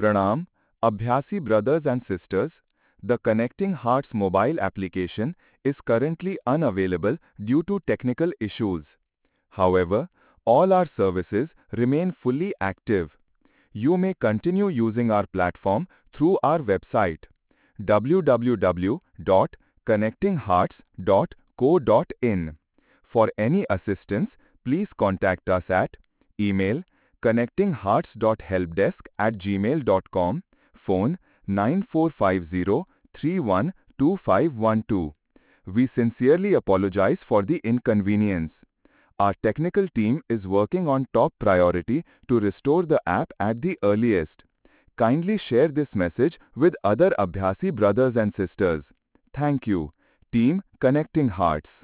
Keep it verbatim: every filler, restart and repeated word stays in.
Pranam, Abhyasi brothers and sisters. The Connecting Hearts mobile application is currently unavailable due to technical issues. However, all our services remain fully active. You may continue using our platform through our website w w w dot connecting hearts dot co dot in. For any assistance, please contact us at email connecting hearts dot helpdesk at gmail dot com, phone nine four five zero three one two five one two. We sincerely apologize for the inconvenience. Our technical team is working on top priority to restore the app at the earliest. Kindly share this message with other Abhyasi brothers and sisters. Thank you. Team Connecting Hearts.